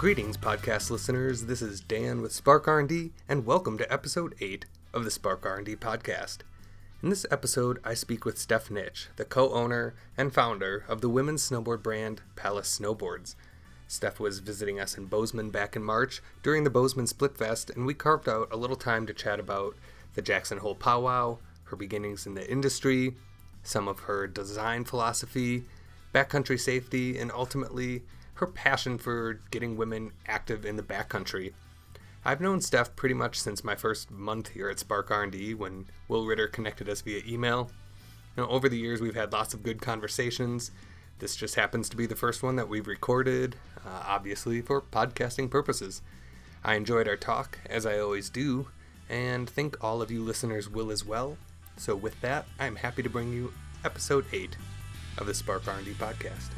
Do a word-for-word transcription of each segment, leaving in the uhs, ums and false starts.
Greetings, podcast listeners. This is Dan with Spark R and D, and welcome to episode eight of the Spark R and D podcast. In this episode, I speak with Steph Nitsch, the co-owner and founder of the women's snowboard brand Palace Snowboards. Steph was visiting us in Bozeman back in March during the Bozeman Split Fest, and we carved out a little time to chat about the Jackson Hole powwow, her beginnings in the industry, some of her design philosophy, backcountry safety, and ultimately her passion for getting women active in the backcountry. I've known Steph pretty much since my first month here at Spark R and D when Will Ritter connected us via email. You know, over the years, we've had lots of good conversations. This just happens to be the first one that we've recorded, uh, obviously for podcasting purposes. I enjoyed our talk, as I always do, and think all of you listeners will as well. So with that, I'm happy to bring you episode eight of the Spark R and D podcast.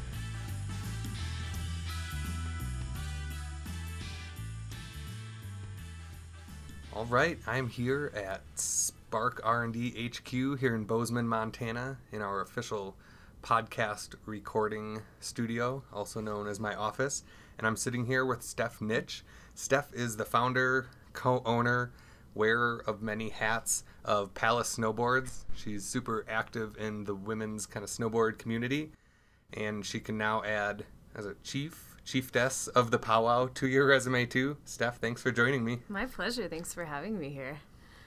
All right, I'm here at Spark R and D H Q here in Bozeman, Montana, in our official podcast recording studio, also known as my office, and I'm sitting here with Steph Nitsch. Steph is the founder, co-owner, wearer of many hats of Palace Snowboards. She's super active in the women's kind of snowboard community, and she can now add as a chief Chiefess of the powwow to your resume too. Steph, thanks for joining me. My pleasure. Thanks for having me here.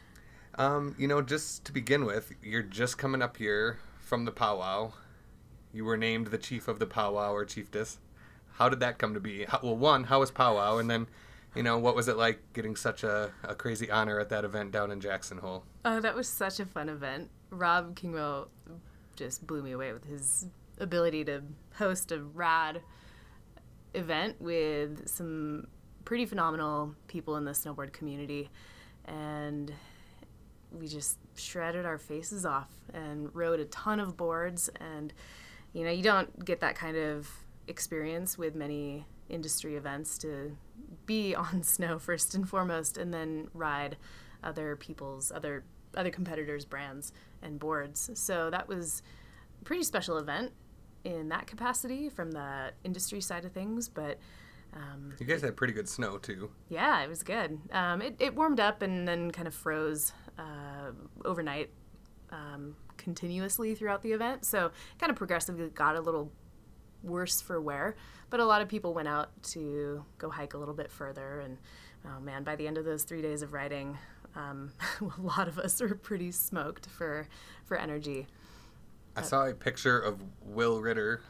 Um, you know, just to begin with, you're just coming up here from the powwow. You were named the chief of the powwow or chiefess. How did that come to be? How, well, one, how was powwow? And then, you know, what was it like getting such a, a crazy honor at that event down in Jackson Hole? Oh, that was such a fun event. Rob Kingwell just blew me away with his ability to host a rad event with some pretty phenomenal people in the snowboard community, and we just shredded our faces off and rode a ton of boards. And you know, you don't get that kind of experience with many industry events, to be on snow first and foremost and then ride other people's other other competitors' brands and boards. So that was a pretty special event in that capacity from the industry side of things. But um, you guys had pretty good snow too. Yeah, it was good. Um, it, it warmed up and then kind of froze uh, overnight um, continuously throughout the event. So kind of progressively got a little worse for wear. But a lot of people went out to go hike a little bit further. And oh man, by the end of those three days of riding, um, a lot of us were pretty smoked for, for energy. I saw a picture of Will Ritter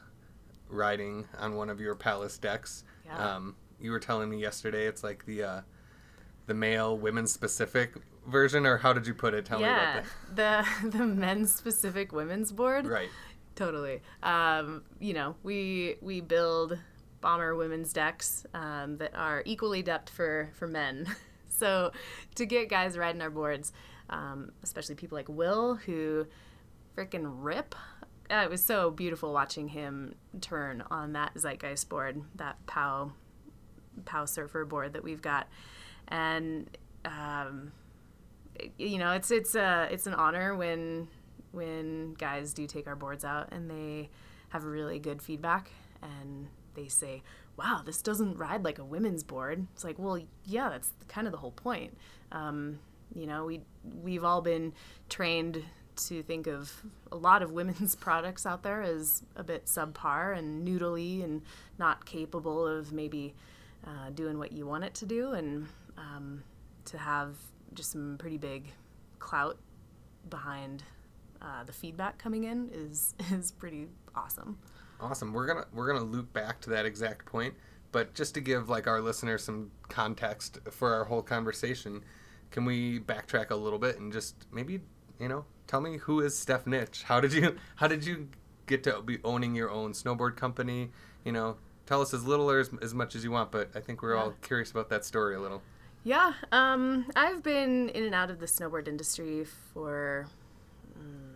riding on one of your Palace decks. Yeah. Um, you were telling me yesterday it's like the uh, the male, women's specific version, or how did you put it? Tell yeah, me about that. the the men's specific women's board. Right. Totally. Um, you know, we we build bomber women's decks um, that are equally depth for for men. So to get guys riding our boards, um, especially people like Will, who freaking rip. Uh, it was so beautiful watching him turn on that Zeitgeist board, that POW, POW surfer board that we've got. And, um, it, you know, it's it's a, it's an honor when when guys do take our boards out and they have really good feedback and they say, wow, this doesn't ride like a women's board. It's like, well, yeah, that's kind of the whole point. Um, you know, we, we've all been trained to think of a lot of women's products out there as a bit subpar and noodly and not capable of maybe uh, doing what you want it to do, and um, to have just some pretty big clout behind uh, the feedback coming in is is pretty awesome. Awesome. We're gonna we're gonna loop back to that exact point, but just to give like our listeners some context for our whole conversation, can we backtrack a little bit and just maybe, you know, tell me, who is Steph Nitsch? How did you how did you get to be owning your own snowboard company? You know, tell us as little or as, as much as you want, but I think we're yeah. all curious about that story a little. Yeah, um, I've been in and out of the snowboard industry for, um,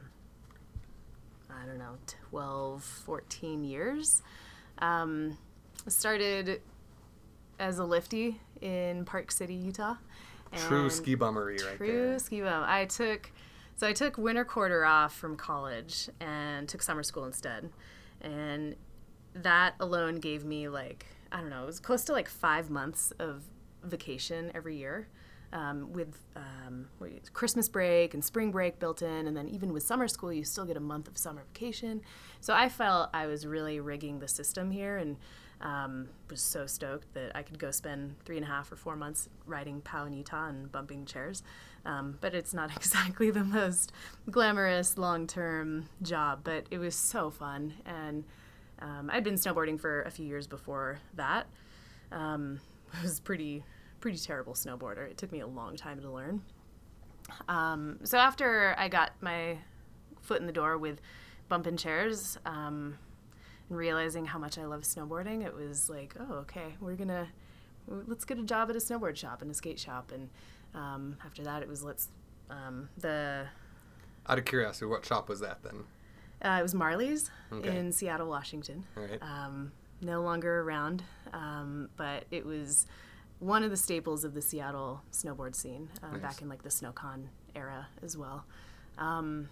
I don't know, twelve, fourteen years. Um, started as a lifty in Park City, Utah. True ski bummery right true there. True ski bum. I took... So I took winter quarter off from college and took summer school instead. And that alone gave me like I don't know, it was close to like five months of vacation every year. Um, with um, Christmas break and spring break built in, and then even with summer school, you still get a month of summer vacation. So I felt I was really rigging the system here, and um, was so stoked that I could go spend three and a half or four months riding P O W in Utah and bumping chairs. Um, but it's not exactly the most glamorous long-term job, but it was so fun. And um, I'd been snowboarding for a few years before that. Um, it was pretty... pretty terrible snowboarder. It took me a long time to learn. Um, so after I got my foot in the door with bumping chairs um, and realizing how much I love snowboarding, it was like, oh, okay, we're gonna let's get a job at a snowboard shop and a skate shop. And um, after that, it was let's um, the. Out of curiosity, what shop was that then? Uh, it was Marley's okay. in Seattle, Washington. All right. Um, no longer around, um, but it was one of the staples of the Seattle snowboard scene uh, nice. Back in like the SnowCon era as well. Um,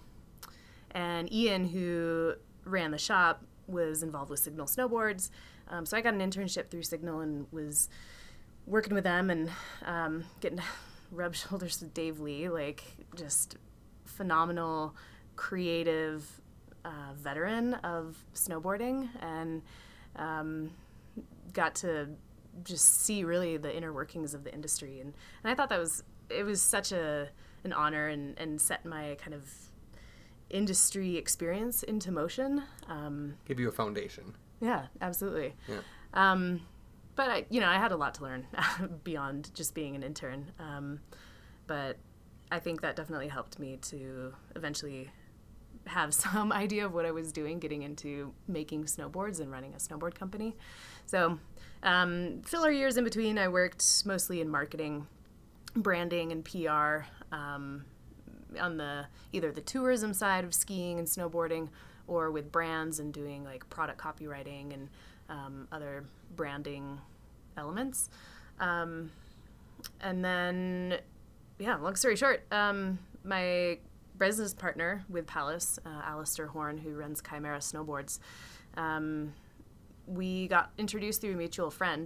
and Ian, who ran the shop, was involved with Signal Snowboards. Um, so I got an internship through Signal and was working with them and um, getting to rub shoulders with Dave Lee, like just phenomenal, creative uh, veteran of snowboarding, and um, got to just see really the inner workings of the industry. And, and I thought that was, it was such a an honor and, and set my kind of industry experience into motion. Um, Give you a foundation. Yeah, absolutely. Yeah. Um, but, I, you know, I had a lot to learn beyond just being an intern. Um, but I think that definitely helped me to eventually have some idea of what I was doing, getting into making snowboards and running a snowboard company. So um, filler years in between, I worked mostly in marketing, branding, and P R um, on the either the tourism side of skiing and snowboarding, or with brands and doing like product copywriting and um, other branding elements. Um, and then, yeah, long story short, um, my business partner with Palace, uh, Alistair Horn, who runs Chimera Snowboards, um, we got introduced through a mutual friend.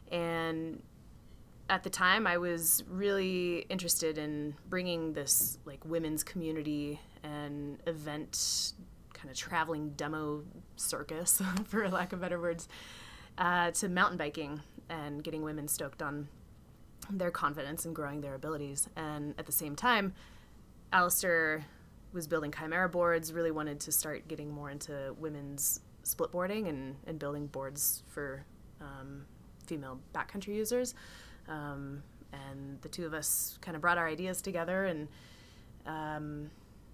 And at the time, I was really interested in bringing this like women's community and event kind of traveling demo circus, for lack of better words, uh, to mountain biking and getting women stoked on their confidence and growing their abilities. And at the same time, Alistair was building Chimera boards, really wanted to start getting more into women's split boarding and, and building boards for um, female backcountry users. Um, and the two of us kind of brought our ideas together, and um,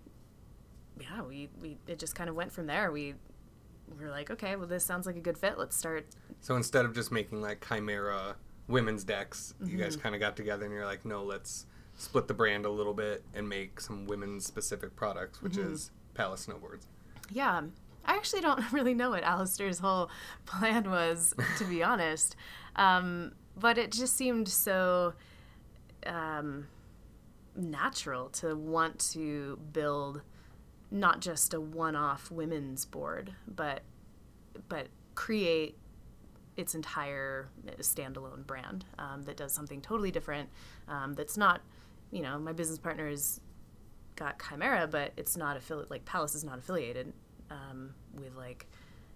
yeah, we, we it just kind of went from there. We, we were like, okay, well, this sounds like a good fit. Let's start. So instead of just making like Chimera women's decks, mm-hmm. you guys kind of got together and you're like, no, let's split the brand a little bit and make some women's specific products, which mm-hmm. is Palace Snowboards. Yeah. I actually don't really know what Alistair's whole plan was, to be honest. Um, but it just seemed so um, natural to want to build not just a one-off women's board, but but create its entire standalone brand um, that does something totally different. Um, that's not, you know, my business partner has got Chimera, but it's not affiliated. Like Palace is not affiliated um, with like,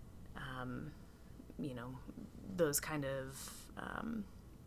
um, you know, those kind of um,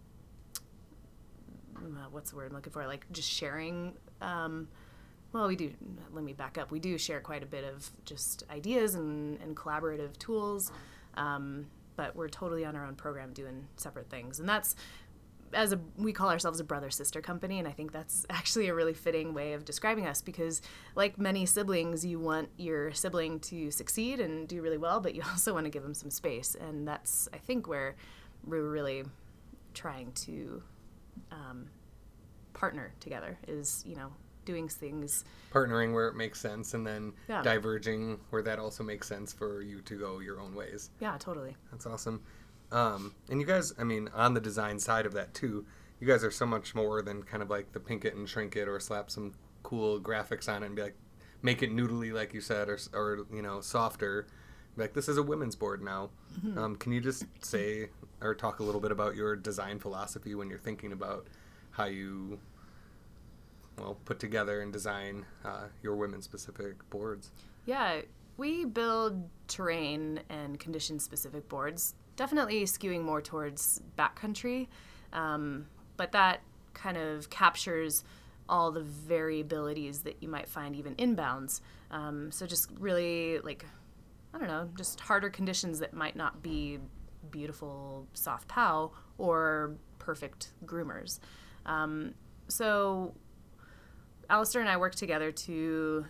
what's the word I'm looking for? Like just sharing. Um, well, we do. Let me back up. We do share quite a bit of just ideas and, and collaborative tools. Um, but we're totally on our own program doing separate things. And that's, as a, we call ourselves a brother-sister company, and I think that's actually a really fitting way of describing us, because like many siblings, you want your sibling to succeed and do really well, but you also want to give them some space. And that's, I think, where we're really trying to um, partner together is, you know, doing things. Partnering where it makes sense, and then yeah. diverging where that also makes sense for you to go your own ways. Yeah, totally. That's awesome. Um, and you guys, I mean, on the design side of that too, you guys are so much more than kind of like the pink it and shrink it or slap some cool graphics on it and be like, make it noodly like you said, or, or you know, softer. Like, this is a women's board now. Mm-hmm. Um, can you just say or talk a little bit about your design philosophy when you're thinking about how you, well, put together and design uh, your women-specific boards. Yeah, we build terrain and condition-specific boards, definitely skewing more towards backcountry, um, but that kind of captures all the variabilities that you might find even inbounds. Um, so just really, like, I don't know, just harder conditions that might not be beautiful soft pow or perfect groomers. Um, so Alistair and I work together to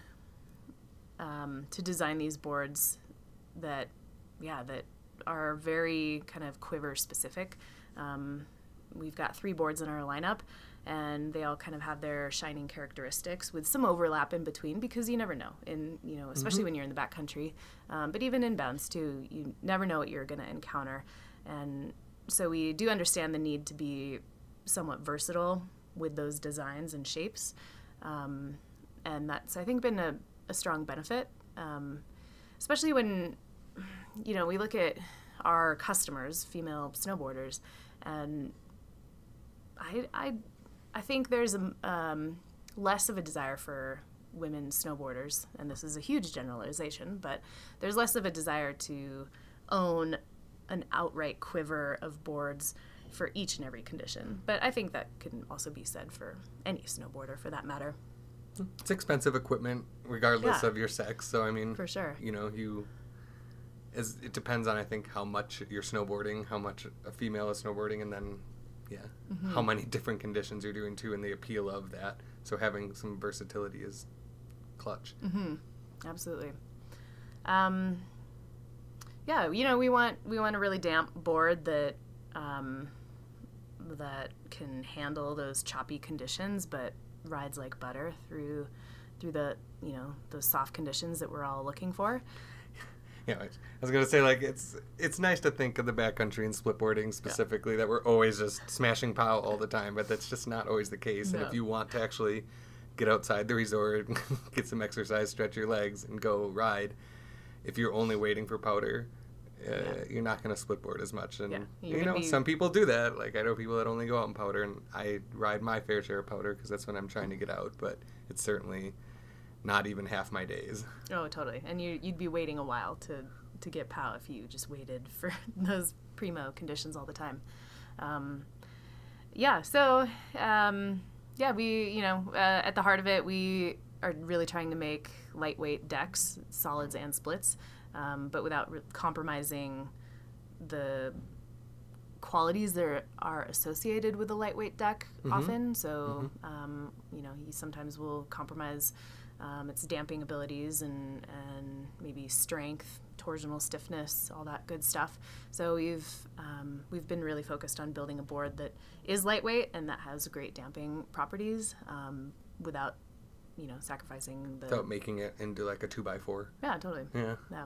um, to design these boards that, yeah, that are very kind of quiver specific. Um, we've got three boards in our lineup, and they all kind of have their shining characteristics with some overlap in between, because you never know, in you know, especially mm-hmm. when you're in the backcountry, um, but even inbounds too, you never know what you're going to encounter. And so we do understand the need to be somewhat versatile with those designs and shapes, um, and that's, I think, been a, a strong benefit, um, especially when, you know, we look at our customers, female snowboarders, and I, I, I think there's a, um, less of a desire for women snowboarders, and this is a huge generalization, but there's less of a desire to own an outright quiver of boards for each and every condition. But I think that can also be said for any snowboarder, for that matter. It's expensive equipment, regardless yeah. of your sex. So, I mean, for sure. You know, you, as it depends on, I think, how much you're snowboarding, how much a female is snowboarding, and then, yeah, mm-hmm. how many different conditions you're doing too, and the appeal of that. So having some versatility is clutch. Mm-hmm. Absolutely. Um, yeah, you know, we want we want a really damp board that um, that can handle those choppy conditions, but rides like butter through through the, you know, those soft conditions that we're all looking for. Yeah, I was gonna say, like, it's it's nice to think of the backcountry and splitboarding specifically, yeah. that we're always just smashing pow all the time, but that's just not always the case. No. And if you want to actually get outside the resort, get some exercise, stretch your legs, and go ride, if you're only waiting for powder, uh, yeah. you're not gonna splitboard as much. And yeah. you know, be... some people do that. Like, I know people that only go out in powder, and I ride my fair share of powder because that's when I'm trying to get out. But it's certainly not even half my days. Oh, totally. And you, you'd be waiting a while to, to get POW if you just waited for those primo conditions all the time. Um, yeah, so, um, yeah, we, you know, uh, at the heart of it, we are really trying to make lightweight decks, solids and splits, um, but without re- compromising the qualities that are associated with a lightweight deck mm-hmm. often. So, mm-hmm. um, you know, you sometimes will compromise Um, its damping abilities and, and maybe strength, torsional stiffness, all that good stuff. So we've um, we've been really focused on building a board that is lightweight and that has great damping properties um, without, you know, sacrificing the... Without making it into like a two by four. Yeah, totally. Yeah. Yeah.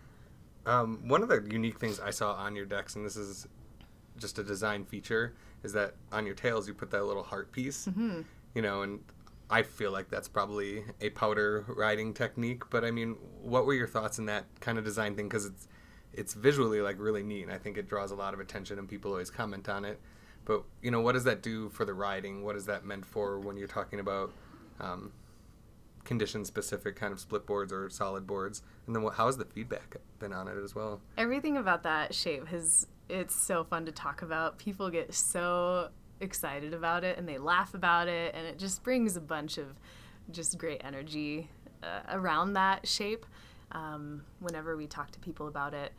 Um, one of the unique things I saw on your decks, and this is just a design feature, is that on your tails you put that little heart piece, mm-hmm. you know, and I feel like that's probably a powder riding technique, but I mean, what were your thoughts in that kind of design thing? Because it's it's visually like really neat, and I think it draws a lot of attention, and people always comment on it. But you know, what does that do for the riding? What is that meant for when you're talking about um, condition-specific kind of split boards or solid boards? And then what, how has the feedback been on it as well? Everything about that shape has it's so fun to talk about. People get so excited about it and they laugh about it, and it just brings a bunch of just great energy uh, around that shape um, whenever we talk to people about it.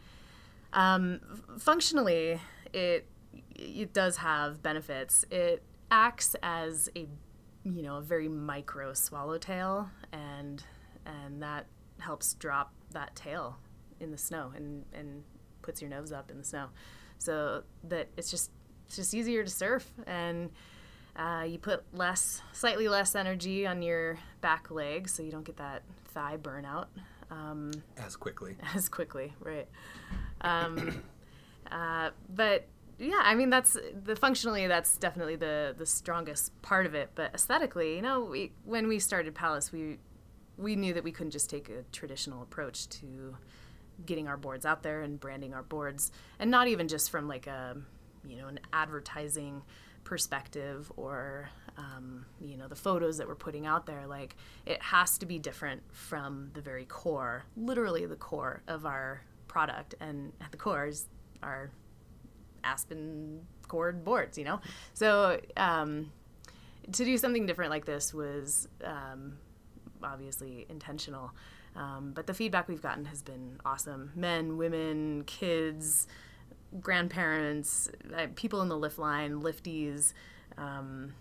Um, f- functionally, it it does have benefits. It acts as a you know a very micro swallowtail, and and that helps drop that tail in the snow and and puts your nose up in the snow, so that it's just It's just easier to surf, and uh, you put less, slightly less energy on your back leg, so you don't get that thigh burnout. Um, as quickly. As quickly, right. Um, uh, but yeah, I mean, that's the functionally, that's definitely the, the strongest part of it. But aesthetically, you know, we, when we started Palace, we we knew that we couldn't just take a traditional approach to getting our boards out there and branding our boards, and not even just from like a, you know, an advertising perspective or, um, you know, the photos that we're putting out there. Like, it has to be different from the very core, literally the core of our product. And at the core is our aspen cord boards, you know? So um, to do something different like this was um, obviously intentional. Um, but the feedback we've gotten has been awesome. Men, women, kids, grandparents, uh, people in the lift line, lifties. Um,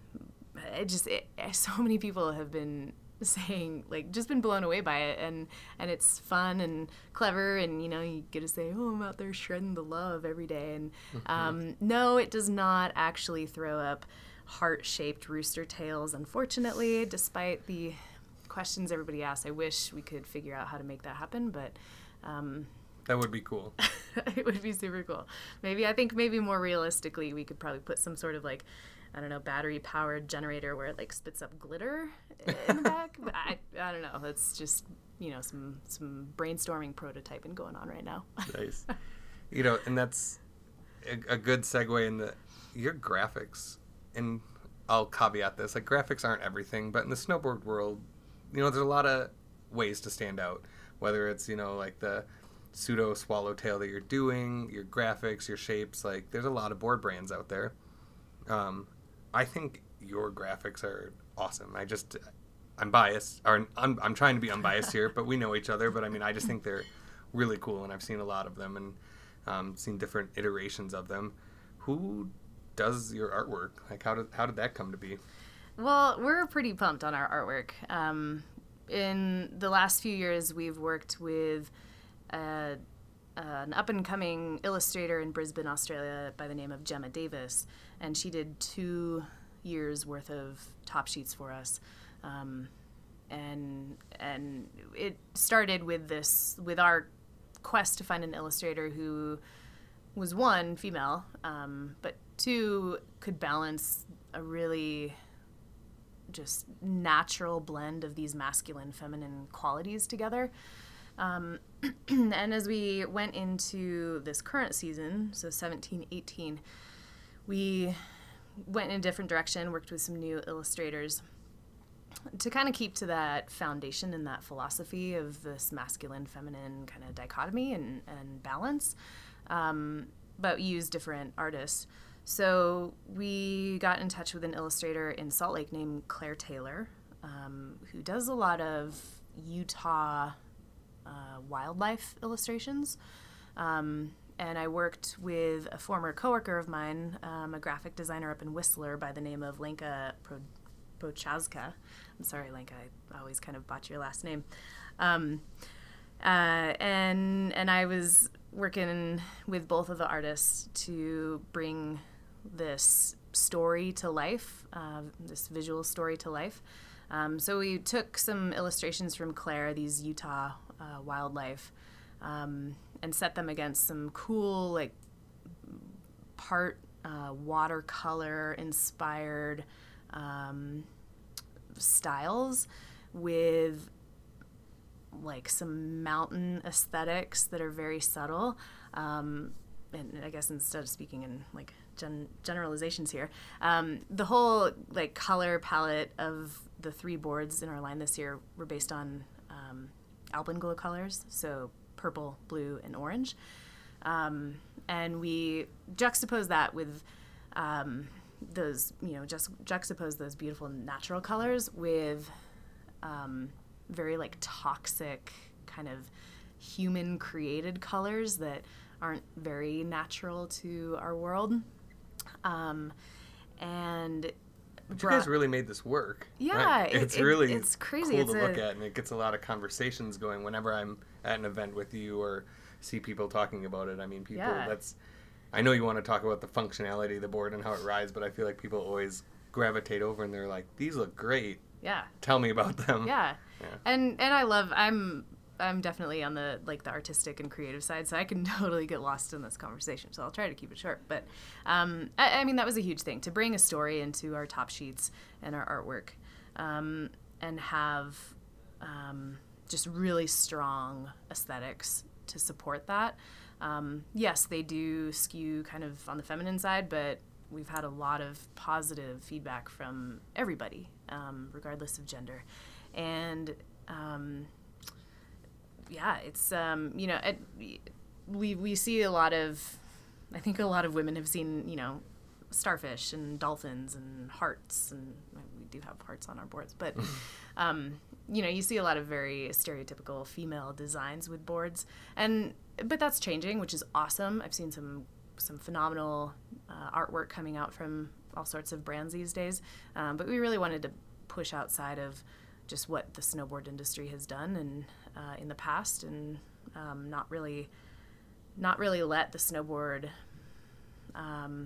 it just, it, so many people have been saying, like, just been blown away by it. And, and it's fun and clever. And, you know, you get to say, oh, I'm out there shredding the love every day. And um, no, it does not actually throw up heart-shaped rooster tails, unfortunately, despite the questions everybody asks. I wish we could figure out how to make that happen, but um, that would be cool. It would be super cool. Maybe I think maybe more realistically, we could probably put some sort of like, I don't know, battery powered generator where it like spits up glitter in the back. But I I don't know. That's just, you know, some some brainstorming prototyping going on right now. Nice. You know, and that's a, a good segue in the your graphics. And I'll caveat this, like, graphics aren't everything, but in the snowboard world, you know, there's a lot of ways to stand out, whether it's, you know, like the pseudo swallowtail that you're doing, your graphics, your shapes, like, there's a lot of board brands out there. Um, I think your graphics are awesome. I just, I'm biased, or I'm, I'm trying to be unbiased here, but we know each other, but I mean, I just think they're really cool, and I've seen a lot of them, and um, seen different iterations of them. Who does your artwork? Like, how did, how did that come to be? Well, we're pretty pumped on our artwork. Um, in the last few years, we've worked with uh, an up-and-coming illustrator in Brisbane, Australia, by the name of Gemma Davis, and she did two years' worth of top sheets for us. Um, and and it started with this, with our quest to find an illustrator who was, one, female, um, but two, could balance a really just natural blend of these masculine, feminine qualities together. Um, and as we went into this current season, so seventeen eighteen, we went in a different direction, worked with some new illustrators to kind of keep to that foundation and that philosophy of this masculine, feminine kind of dichotomy and, and balance, um, but use different artists. So we got in touch with an illustrator in Salt Lake named Claire Taylor, um, who does a lot of Utah uh, wildlife illustrations. Um, and I worked with a former coworker of mine, um, a graphic designer up in Whistler by the name of Lenka Pro- Prochazka. I'm sorry, Lenka, I always kind of botch your last name. Um, uh, and and I was working with both of the artists to bring this story to life, uh, this visual story to life. Um, so we took some illustrations from Claire, these Utah uh, wildlife, um, and set them against some cool, like, part uh, watercolor inspired um, styles with like some mountain aesthetics that are very subtle. Um, and I guess instead of speaking in like gen- generalizations here, um, the whole like color palette of the three boards in our line this year were based on um, alpenglow colors, so purple, blue, and orange. Um, and we juxtapose that with um, those, you know, just juxtapose those beautiful natural colors with um, very like toxic kind of human created colors that aren't very natural to our world. Um, and but you guys really made this work. Yeah, right? it, it's it, really it's crazy. cool it's to a, look at, and it gets a lot of conversations going whenever I'm at an event with you or see people talking about it. I mean, people, yeah. that's, I know you want to talk about the functionality of the board and how it rides, but I feel like people always gravitate over and they're like, these look great. Yeah. Tell me about them. Yeah. yeah. And and I love, I'm I'm definitely on the like the artistic and creative side, so I can totally get lost in this conversation. So I'll try to keep it short. But um, I, I mean, that was a huge thing, to bring a story into our top sheets and our artwork, um, and have um, just really strong aesthetics to support that. Um, yes, they do skew kind of on the feminine side, but we've had a lot of positive feedback from everybody, um, regardless of gender. And um, yeah, it's, um, you know, it, we, we see a lot of, I think a lot of women have seen, you know, starfish and dolphins and hearts, and we do have hearts on our boards, but, um, you know, you see a lot of very stereotypical female designs with boards, and, but that's changing, which is awesome. I've seen some, some phenomenal uh, artwork coming out from all sorts of brands these days, um, but we really wanted to push outside of just what the snowboard industry has done and uh, in the past, and um, not really, not really let the snowboard um,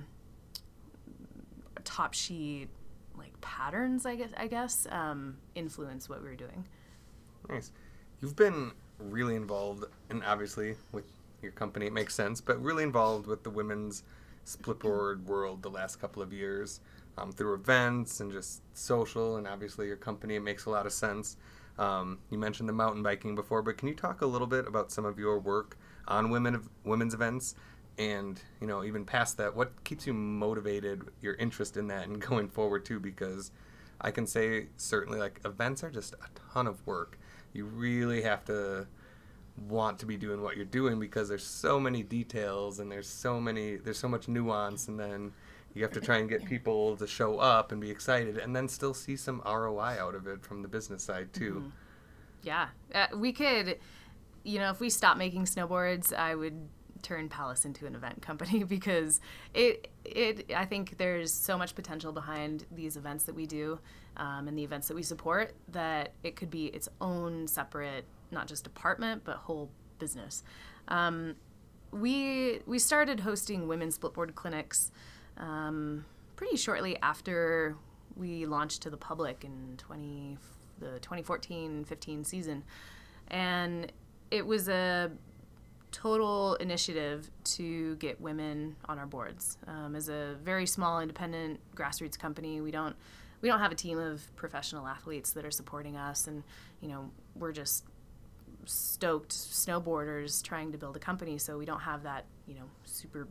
top sheet like patterns, I guess, I guess um, influence what we were doing. Nice. You've been really involved, and obviously with your company it makes sense, but really involved with the women's splitboard world the last couple of years. Um, through events and just social, and obviously your company, it makes a lot of sense. Um, you mentioned the mountain biking before, but can you talk a little bit about some of your work on women women's events, and you know, even past that, what keeps you motivated, your interest in that, and going forward too? Because I can say certainly, like, events are just a ton of work. You really have to want to be doing what you're doing because there's so many details and there's so many there's so much nuance, and then you have to try and get people to show up and be excited, and then still see some R O I out of it from the business side, too. Mm-hmm. Yeah. Uh, we could, you know, if we stopped making snowboards, I would turn Palace into an event company because it, it, I think there's so much potential behind these events that we do um, and the events that we support that it could be its own separate, not just department, but whole business. Um, we, we started hosting women's splitboard clinics Um, pretty shortly after we launched to the public in twenty the twenty fourteen fifteen season, and it was a total initiative to get women on our boards. Um, as a very small independent grassroots company, we don't we don't have a team of professional athletes that are supporting us, and you know, we're just stoked snowboarders trying to build a company, so we don't have that, you know, super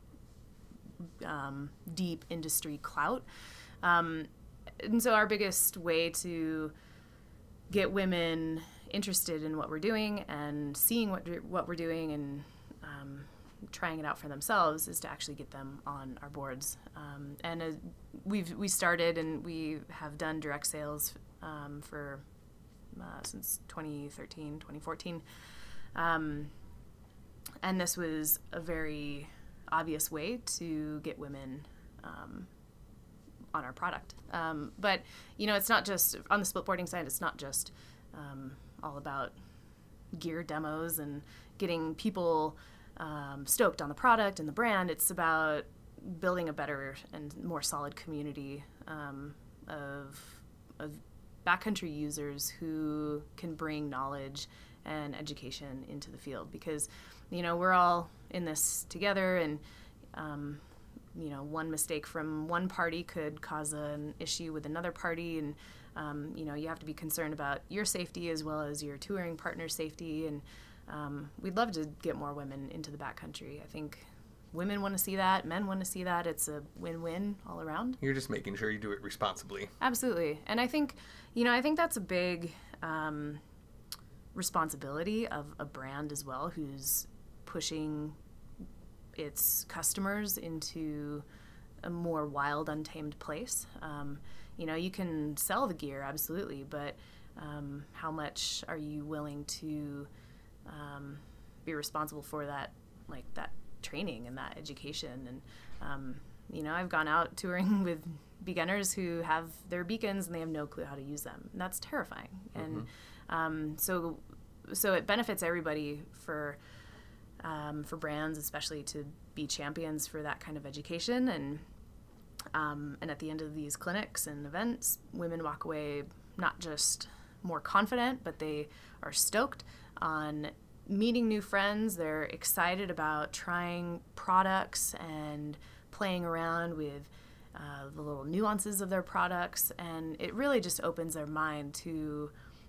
Um, deep industry clout. Um, and so our biggest way to get women interested in what we're doing and seeing what what we're doing and um, trying it out for themselves is to actually get them on our boards. Um, and uh, we've we started and we have done direct sales um, for uh, since twenty thirteen, twenty fourteen. Um, and this was a very obvious way to get women um, on our product. Um, but, you know, it's not just, on the splitboarding side, it's not just um, all about gear demos and getting people um, stoked on the product and the brand. It's about building a better and more solid community um, of, of backcountry users who can bring knowledge and education into the field, because you know, we're all in this together, and um, you know, one mistake from one party could cause an issue with another party, and um, you know, you have to be concerned about your safety as well as your touring partner's safety, and um, we'd love to get more women into the backcountry. I think women want to see that, men want to see that. It's a win-win all around. You're just making sure you do it responsibly. Absolutely. And I think, you know, I think that's a big um, responsibility of a brand as well, who's pushing its customers into a more wild, untamed place. Um, you know, you can sell the gear, absolutely, but um, how much are you willing to um, be responsible for that, like that training and that education? And, um, you know, I've gone out touring with beginners who have their beacons and they have no clue how to use them. And that's terrifying. Mm-hmm. And um, so, so it benefits everybody for Um, for brands, especially to be champions for that kind of education. And um, and at the end of these clinics and events, women walk away not just more confident, but they are stoked on meeting new friends. They're excited about trying products and playing around with uh, the little nuances of their products. And it really just opens their mind to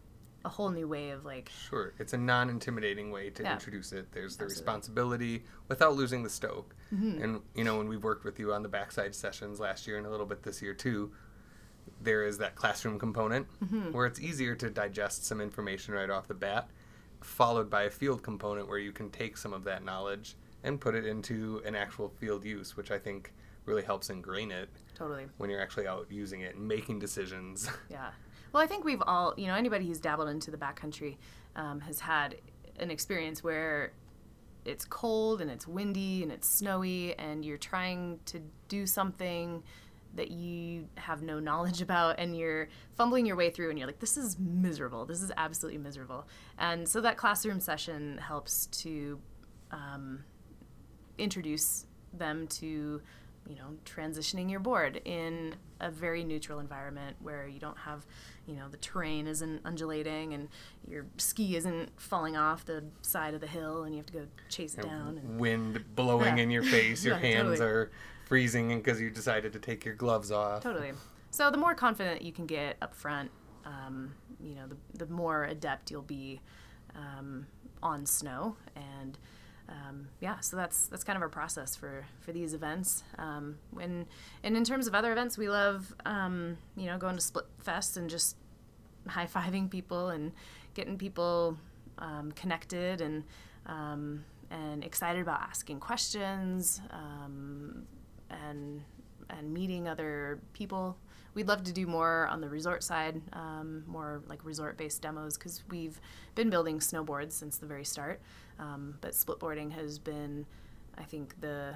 a whole new way of like. Sure, it's a non-intimidating way to Yeah. introduce it. There's the Absolutely. responsibility without losing the stoke. Mm-hmm. And you know, when we've worked with you on the backside sessions last year and a little bit this year too, there is that classroom component Mm-hmm. where it's easier to digest some information right off the bat, followed by a field component where you can take some of that knowledge and put it into an actual field use, which I think really helps ingrain it Totally. when you're actually out using it and making decisions. Yeah. Well, I think we've all, you know, anybody who's dabbled into the backcountry um, has had an experience where it's cold and it's windy and it's snowy and you're trying to do something that you have no knowledge about and you're fumbling your way through and you're like, this is miserable. This is absolutely miserable. And so that classroom session helps to um, introduce them to, you know, transitioning your board in a very neutral environment where you don't have, you know, the terrain isn't undulating and your ski isn't falling off the side of the hill and you have to go chase it down. And, Wind blowing Yeah. in your face, your Yeah, hands totally. are freezing because you decided to take your gloves off. Totally. So the more confident you can get up front, um, you know, the, the more adept you'll be um, on snow. And um, yeah, so that's that's kind of our process for, for these events. Um, and, and in terms of other events, we love, um, you know, going to Split Fest and just high-fiving people and getting people um, connected and um, and excited about asking questions um, and and meeting other people. We'd love to do more on the resort side, um, more like resort-based demos, because we've been building snowboards since the very start. Um, but splitboarding has been, I think, the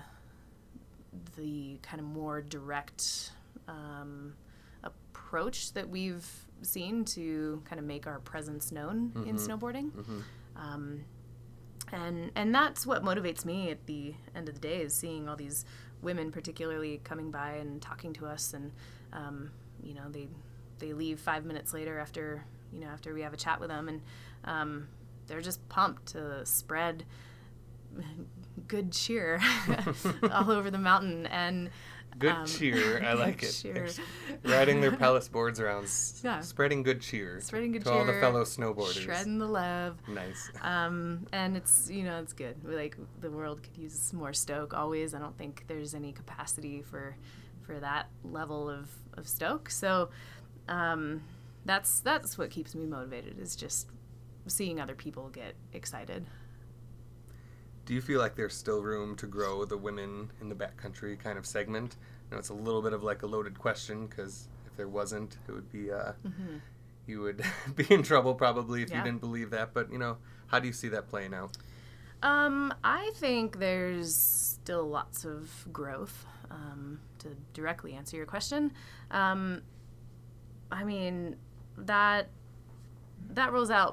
the kind of more direct um, approach that we've seen to kind of make our presence known in snowboarding. Mhm. Um, and and that's what motivates me at the end of the day, is seeing all these women particularly coming by and talking to us, and um, you know, they they leave five minutes later after you know after we have a chat with them, and um, they're just pumped to spread good cheer all over the mountain. And Good um, cheer, I like it. cheer. Riding their Palace boards around, s- Yeah. spreading good cheer Spreading good to cheer, all the fellow snowboarders. shredding the love. Nice. Um, and it's, you know, it's good. We, like, the world could use more stoke always. I don't think there's any capacity for for that level of, of stoke. So um, that's that's what keeps me motivated, is just seeing other people get excited. Do you feel like there's still room to grow the women in the backcountry kind of segment? I know it's a little bit of like a loaded question, because if there wasn't, it would be, uh, Mm-hmm. you would be in trouble probably if Yeah. you didn't believe that. But, you know, how do you see that playing out? Um, I think there's still lots of growth, um, to directly answer your question. Um, I mean, that that rolls out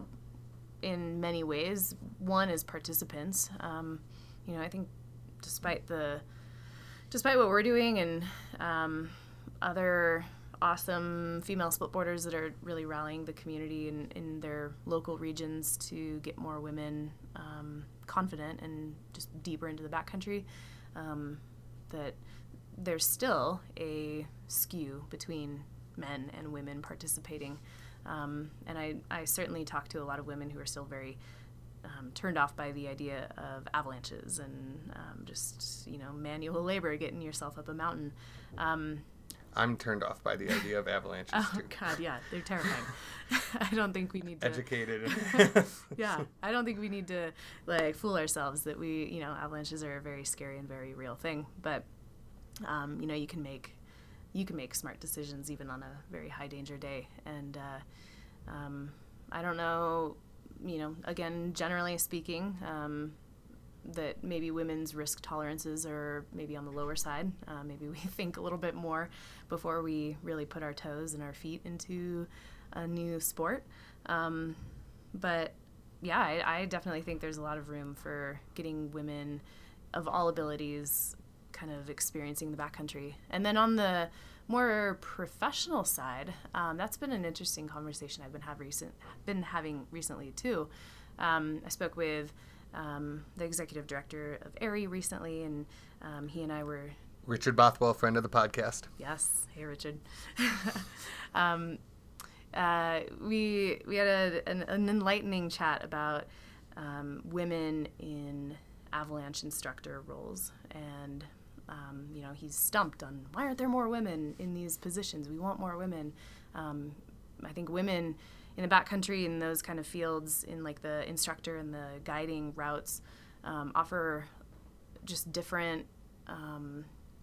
in many ways. One is participants. Um, you know, I think despite the despite what we're doing and um, other awesome female splitboarders that are really rallying the community in, in their local regions to get more women um, confident and just deeper into the backcountry, um, that there's still a skew between men and women participating. Um, and I, I certainly talk to a lot of women who are still very um, turned off by the idea of avalanches and um, just, you know, manual labor, getting yourself up a mountain. Um, I'm turned off by the idea of avalanches, oh, too. God, yeah, they're terrifying. I don't think we need to... Educated. yeah, I don't think we need to, like, fool ourselves that we, you know, avalanches are a very scary and very real thing. But, um, you know, you can make... you can make smart decisions even on a very high danger day. And uh, um, I don't know, you know, again, generally speaking, um, that maybe women's risk tolerances are maybe on the lower side. Uh, maybe we think a little bit more before we really put our toes and our feet into a new sport. Um, but yeah, I, I definitely think there's a lot of room for getting women of all abilities kind of experiencing the backcountry. And then on the more professional side, um, that's been an interesting conversation I've been have recent been having recently too. Um, I spoke with um, the executive director of Aerie recently, and um, he and I were Richard Bothwell, friend of the podcast. yes, hey Richard. um, uh, we we had a, an, an enlightening chat about um, women in avalanche instructor roles, and um, you know, he's stumped on why aren't there more women in these positions? We want more women. Um, I think women in the backcountry in those kind of fields, in like the instructor and the guiding routes, um, offer just different um,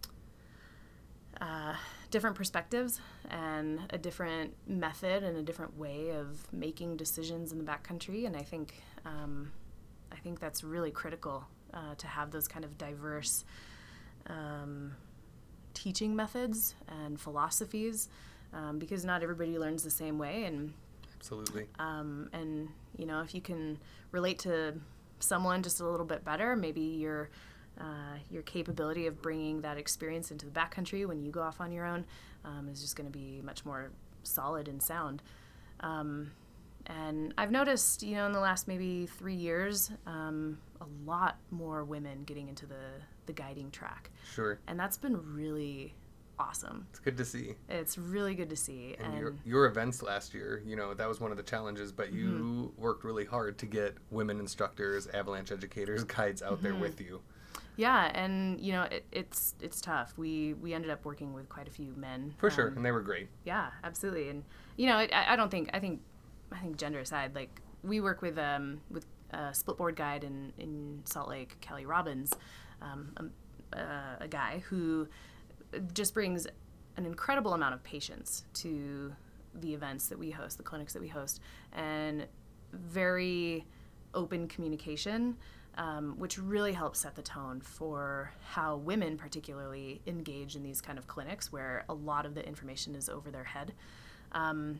uh, different perspectives and a different method and a different way of making decisions in the backcountry. And I think um, I think that's really critical uh, to have those kind of diverse um, teaching methods and philosophies, um, because not everybody learns the same way. And absolutely. Um, and you know, if you can relate to someone just a little bit better, maybe your uh, your capability of bringing that experience into the backcountry when you go off on your own um, is just going to be much more solid and sound. Um, and I've noticed, you know, in the last maybe three years, um, a lot more women getting into the, the guiding track. Sure. And that's been really awesome. It's good to see. It's really good to see. And, and your, your events last year, you know, that was one of the challenges, but you mm-hmm. worked really hard to get women instructors, avalanche educators, guides out mm-hmm. there with you. Yeah, and you know, it, it's it's tough. We we ended up working with quite a few men. For sure, um, and they were great. Yeah, absolutely. And you know, it, I, I don't think I think I think gender aside, like we work with um with a splitboard guide in, in Salt Lake, Kelly Robbins, um, a, a guy who just brings an incredible amount of patience to the events that we host, the clinics that we host, and very open communication. Um, which really helps set the tone for how women particularly engage in these kind of clinics where a lot of the information is over their head. Um,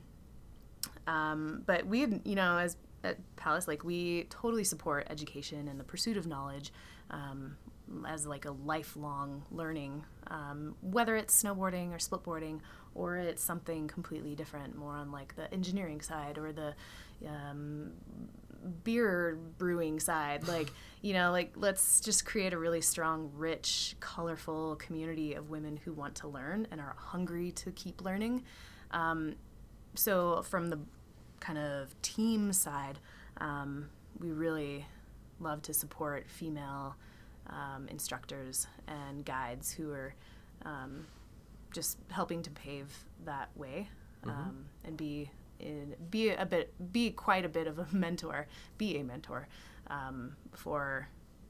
um, but we, you know, as at Palace, like we totally support education and the pursuit of knowledge um, as like a lifelong learning, um, whether it's snowboarding or splitboarding or it's something completely different, more on like the engineering side or the um, beer brewing side. Like, you know, like let's just create a really strong, rich, colorful community of women who want to learn and are hungry to keep learning. Um, so from the kind of team side, um, we really love to support female um, instructors and guides who are um, just helping to pave that way um, mm-hmm. and be In, be a bit, be quite a bit of a mentor, be a mentor um, for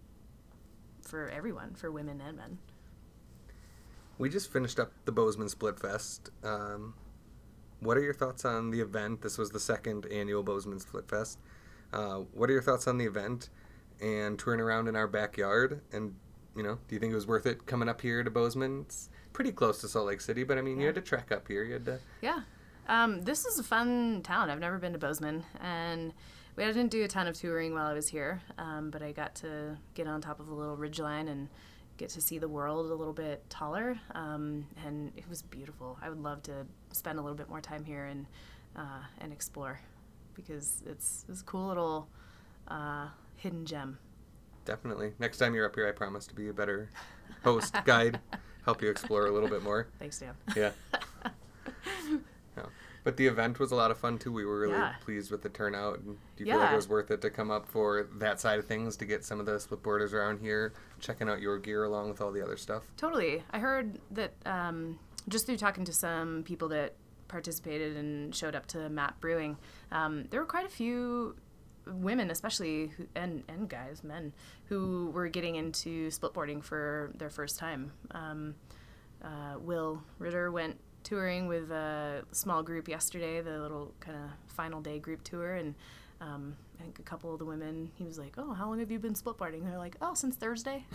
for everyone, for women and men. We just finished up the Bozeman Split Fest. Um, what are your thoughts on the event? This was the second annual Bozeman Split Fest. Uh, what are your thoughts on the event and touring around in our backyard? And you know, do you think it was worth it coming up here to Bozeman? It's pretty close to Salt Lake City, but I mean, yeah. you had to trek up here. You had to. Yeah. Um, this is a fun town. I've never been to Bozeman, and we didn't do a ton of touring while I was here, um, but I got to get on top of a little ridgeline and get to see the world a little bit taller, um, and it was beautiful. I would love to spend a little bit more time here and uh, and explore, because it's, it's a cool little uh, hidden gem. Definitely. Next time you're up here, I promise to be a better host, guide, help you explore a little bit more. Thanks, Dan. Yeah. No. But the event was a lot of fun, too. We were really yeah. pleased with the turnout. And do you yeah. feel like it was worth it to come up for that side of things, to get some of the splitboarders around here checking out your gear along with all the other stuff? Totally. I heard that um, just through talking to some people that participated and showed up to Map Brewing, um, there were quite a few women, especially, who, and, and guys, men, who were getting into splitboarding for their first time. Um, uh, Will Ritter went touring with a small group yesterday, the little kind of final day group tour, and um, I think a couple of the women, he was like, oh, how long have you been splitboarding? They're like, oh, since Thursday.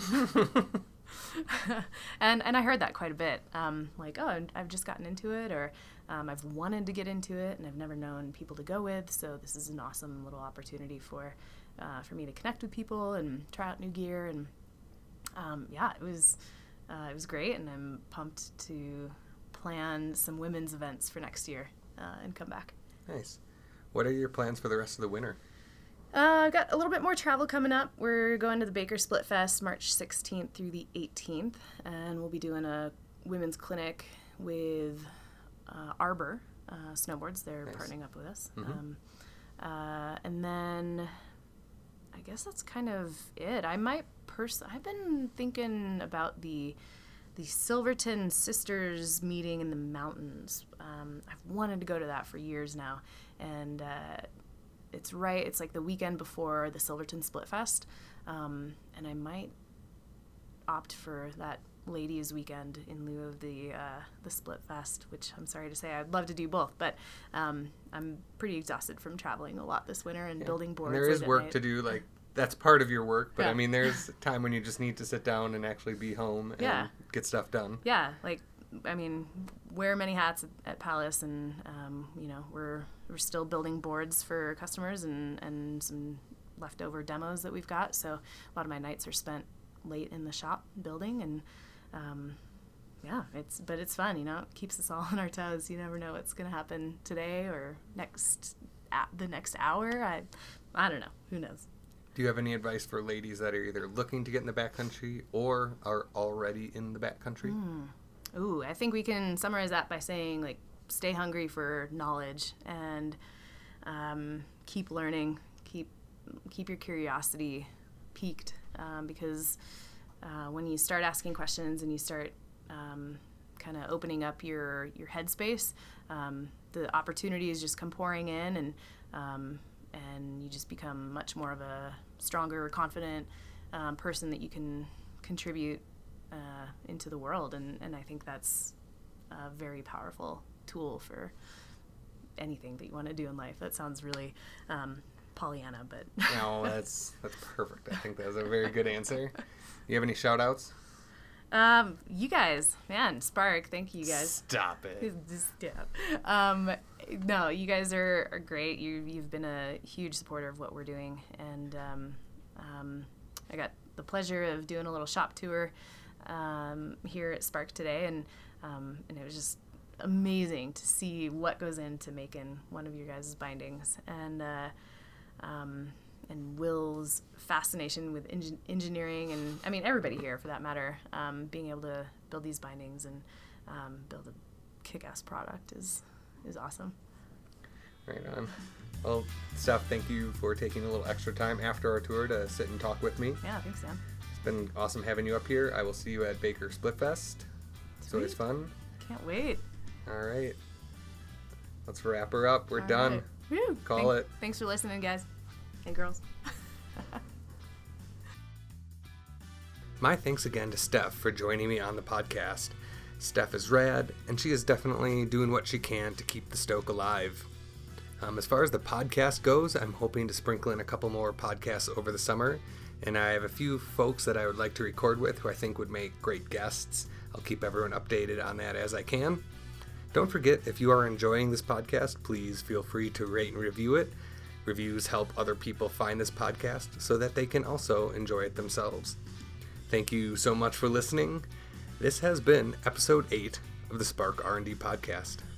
and and I heard that quite a bit, um, like, oh, I've just gotten into it, or um, I've wanted to get into it, and I've never known people to go with, so this is an awesome little opportunity for uh, for me to connect with people and try out new gear, and um, yeah, it was uh, it was great, and I'm pumped to plan some women's events for next year uh, and come back. Nice. What are your plans for the rest of the winter? Uh, I've got a little bit more travel coming up. We're going to the Baker Split Fest March sixteenth through the eighteenth, and we'll be doing a women's clinic with uh, Arbor uh, snowboards. They're Nice. partnering up with us. Mm-hmm. Um, uh, and then I guess that's kind of it. I might pers- I've been thinking about the the Silverton Sisters meeting in the mountains. Um, I've wanted to go to that for years now, and uh, it's right. It's like the weekend before the Silverton Split Fest, um, and I might opt for that ladies' weekend in lieu of the uh, the Split Fest. Which I'm sorry to say, I'd love to do both, but um, I'm pretty exhausted from traveling a lot this winter and Yeah. building boards. And there is late at work night. to do, like, that's part of your work, but Yeah. I mean, there's time when you just need to sit down and actually be home and Yeah. get stuff done. Yeah, like, I mean, wear many hats at, at Palace, and um, you know, we're we're still building boards for customers and and some leftover demos that we've got. So a lot of my nights are spent late in the shop building, and um, yeah, it's but it's fun, you know. It keeps us all on our toes. You never know what's gonna happen today or next at the next hour. I I don't know. Who knows? Do you have any advice for ladies that are either looking to get in the backcountry or are already in the backcountry? Mm. Ooh, I think we can summarize that by saying, like, stay hungry for knowledge and um, keep learning, keep keep your curiosity piqued, um, because uh, when you start asking questions and you start um, kind of opening up your your headspace, um, the opportunities just come pouring in, and um, and you just become much more of a stronger, confident um, person that you can contribute uh, into the world. And, and I think that's a very powerful tool for anything that you want to do in life. That sounds really um, Pollyanna, but... No, that's that's perfect. I think that was a very good answer. You have any shout-outs? Um, you guys, man, Spark, thank you guys. Stop it. Just, yeah. Um, no, you guys are, are great. You, you've been a huge supporter of what we're doing. And um, um, I got the pleasure of doing a little shop tour um, here at Spark today. And, um, and it was just amazing to see what goes into making one of your guys' bindings. And, uh, um, and Will's fascination with engin- engineering, and I mean everybody here for that matter, um, being able to build these bindings and um, build a kick-ass product is is awesome. Right on. Well, Steph, thank you for taking a little extra time after our tour to sit and talk with me. Yeah, thanks, Sam. It's been awesome having you up here. I will see you at Baker Splitfest. It's always fun. Can't wait. All right. Let's wrap her up. We're All done. right. Woo. Call Thank- it. Thanks for listening, guys and girls. My thanks again to Steph for joining me on the podcast. Steph is rad, and she is definitely doing what she can to keep the Stoke alive. Um, as far as the podcast goes, I'm hoping to sprinkle in a couple more podcasts over the summer, and I have a few folks that I would like to record with who I think would make great guests. I'll keep everyone updated on that as I can. Don't forget, if you are enjoying this podcast, please feel free to rate and review it. Reviews help other people find this podcast so that they can also enjoy it themselves. Thank you so much for listening. This has been episode eight of the Spark R and D podcast.